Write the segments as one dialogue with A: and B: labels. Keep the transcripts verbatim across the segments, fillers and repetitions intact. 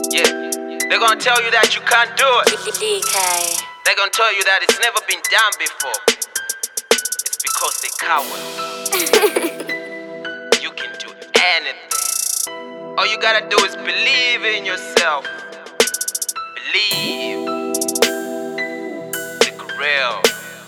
A: Yeah, they're gonna tell you that you can't do it.
B: D K.
A: They're gonna tell you that it's never been done before. It's because they're cowards. You can do anything. All you gotta do is believe in yourself. Believe. It's real.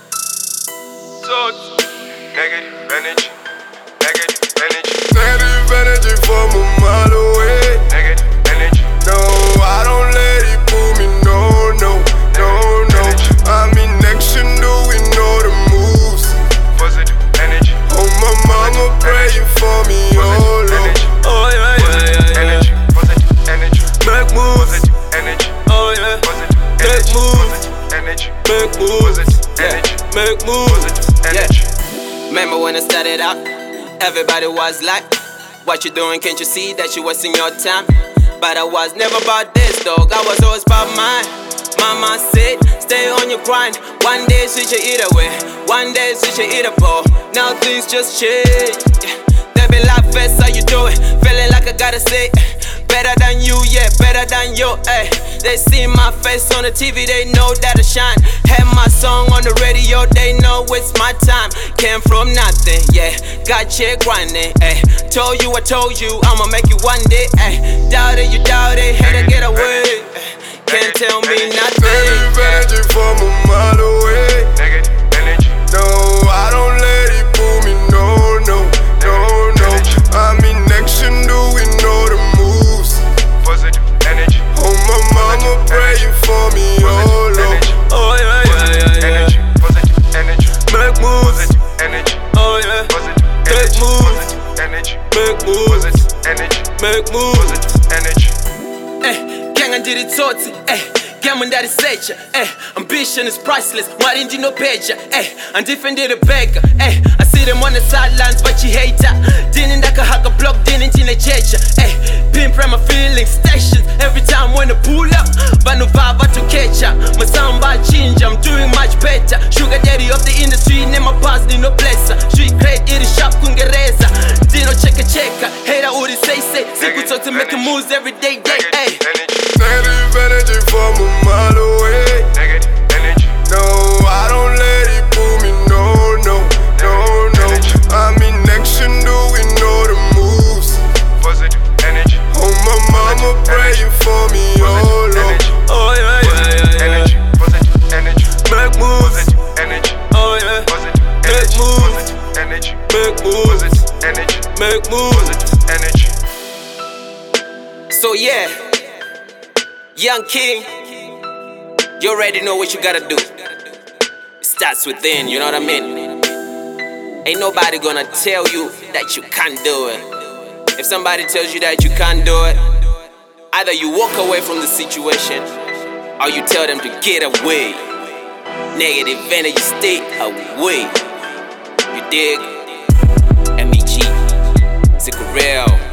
C: So, negative energy, negative energy, negative energy from a mile away. Negative energy. No, I don't let it pull me. No, no, no, no. I'm in action, doing all the moves. Positive energy. Oh, my mama praying for me. Oh, Lord. Oh yeah, yeah, yeah, yeah. Energy. Positive energy. Make moves. Positive energy. Oh yeah. Positive make moves. Energy. Make moves. Energy. Make moves.
A: Energy. Remember when I started out, everybody was like, what you doing, can't you see that you wasting your time? But I was never about this, dog, I was always about mine. Mama said, stay on your grind. One day switch it either way, one day switch it either ball. Now things just change. They be like, first how you do it, feeling like I gotta say better than you, yeah, better than you, ayy. They see my face on the T V, they know that I shine. Had my song on the radio, they know it's my time. Came from nothing, yeah, got you grinding, ayy. Told you, I told you, I'ma make you one day, ayy. Doubt it, you doubt it, had to get away. Can't tell me nothing.
C: Negative energy from a mile away. Negative energy. No, I don't let it pull me, no, no, no, no. I'm in action, doing all the moves. Positive energy. Oh, my mama praying for me, oh Lord. Oh yeah, yeah, yeah, yeah. Energy. Positive energy. Make moves. Positive energy. Oh yeah. Positive make moves. Energy. Make moves. Energy. Make moves. Energy.
A: Eh, gang and did it totally, eh. Game and that is nature, eh. Ambition is priceless, why didn't you know picture, eh. And defended a beggar, eh. I see them on the sidelines, but you hate her. Didn't like a hug a block, didn't in a church, eh. Pimp my feeling stations every time when I pull up. But no vibe to catch up. My sound by change, I'm doing much better. Sugar daddy of the industry, name my past, no blesser. Street great, it is sharp, kungereza. Dino check a checker, hater, who they say, say. Sick talk to making moves every day, day, eh.
C: Negative energy from a mile away. Negative energy. No, I don't let it pull me. No, no, no, no. I'm in action, doing all the moves. Positive energy. Oh, my mama praying for me. Oh Lord. Oh yeah, yeah, yeah, yeah. Energy. Positive energy. Make moves. Energy. Oh yeah. Make moves. Energy. Make moves. Energy. Make moves. Energy.
A: So yeah, Young King, you already know what you gotta do. It starts within, you know what I mean? Ain't nobody gonna tell you that you can't do it. If somebody tells you that you can't do it, either you walk away from the situation or you tell them to get away. Negative energy, stay away. You dig? M E G, it's real.